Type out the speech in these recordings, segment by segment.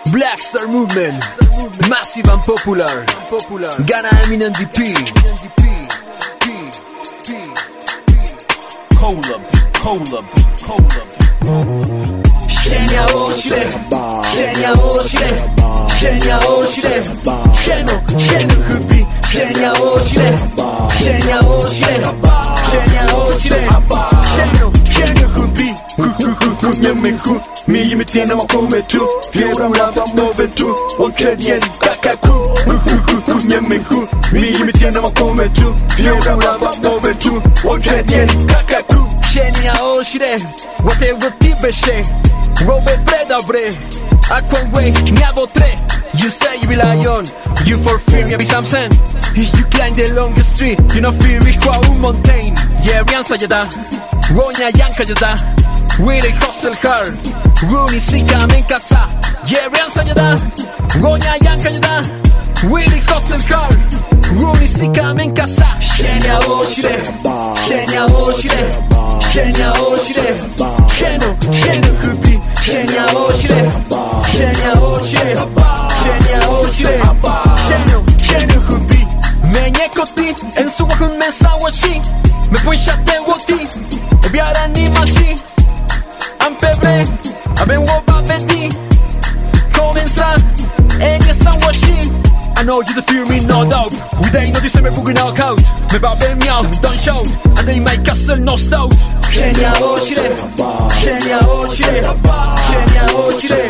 Black Star Movement, massive and popular. Ghana Eminent DP. Cola beat. Shenya Oshire, Shenya Oshire, Shenya Oshire, Shenya Kubi, Shenya Oshire, Shenya Oshire, Shenya Oshire, Shenya Kubi, Nyamiku, me imitina makome tu, Fiora Ramba Mobe tu, Okadien, Kakaku, Nyamiku, me imitina makome tu, Fiora Ramba Mobe tu, Okadien, Kakaku, Shenya Oshire, whatever Tibeshe. Robe predabre, Aquaway, Niabotre. You say you be lion, you for fear me be Samson. If you climb the longest tree, you no fear reach kwa un mountain. Yeah, Riansa yada, Ronya Yanka yada, with a hostel car. Rooney Sika men casa. Yeah, Riansa yada, Ronya Yanka yada, with a hostel car. Rooney Sika men casa. Shenya Oshire, Shenya Oshire, Shenya Oshire, Shenya Kubi. Shenya Oshire, Shenya Oshire, Shenya Oshire, Shenya Kubi. Menye koti, en su wakun mensawashi. Me puishate woti, biara ni mashi. Ampebre, aben woba beti. Comenza, enya sawashi. I know you the fear me, no doubt. We day no December fucking knockout. Me babe meow, don't shout. And they make castle no stout. Shenya Oshire, Shenya Oshire, Shenya Oshire,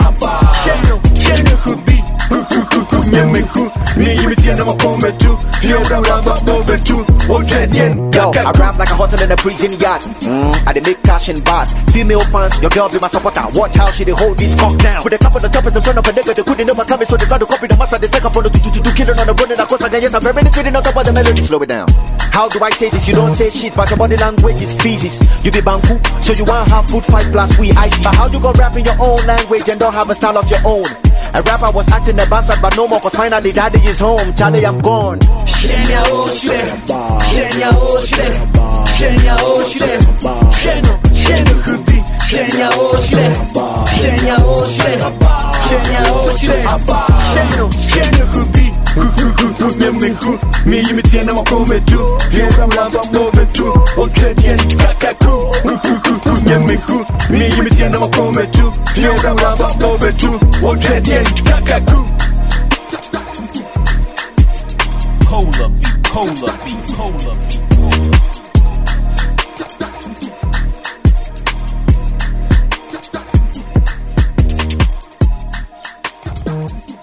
Shenya Kubi, Nyamiku, me imitina makome tu, Fiora Ramba Mobe tu, Okadien, Yo, I rap like a hustle in a prison yard. I dey make cash and bars. Female fans, your girl be my supporter. Watch how she dey hold this cock down. With a couple of choppers in front of a nigga, they couldn't overcome it, so they got to copy the master. They stack up on the 2 killing on the running across like yes, I'm very sitting on top of the melody. Slow it down. How do I say this? You don't say shit, but your body language is feces. You be banku, so you want have food fight plus we icy. But how you gon' rap in your own language and don't have a style of your own? A rapper was acting a bastard, but no more, cause finally daddy is home. Charlie, I'm gone. Shenya Oshire, Shenya Oshire, Shenya Oshire, Shenya Kubi, Shenya Oshire, Shenya Oshire, Shenya Oshire, Shenya Kubi. Nyamiku, me imitina makome tu, Fiora Ramba Mobe tu, Okadien, Kakaku, Nyamiku, me imitina makome tu, Fiora Ramba Mobe tu, Okadien, Kakaku. Cola beat.